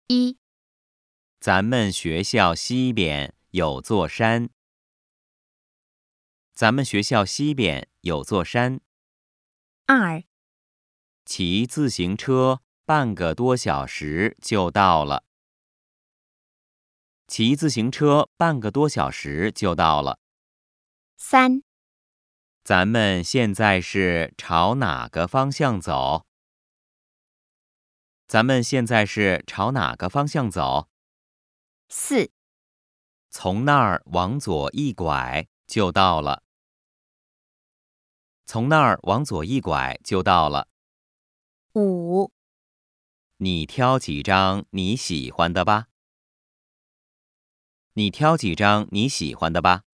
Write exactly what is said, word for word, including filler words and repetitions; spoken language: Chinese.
一、 咱们学校西边有座山。咱们学校西边有座山。 二、 骑自行车半个多小时就到了。骑自行车半个多小时就到了。 三、 咱们现在是朝哪个方向走？咱们现在是朝哪个方向走？ 四、 从那儿往左一拐就到了。从那儿往左一拐就到了。 五、 你挑几张你喜欢的吧。你挑几张你喜欢的吧。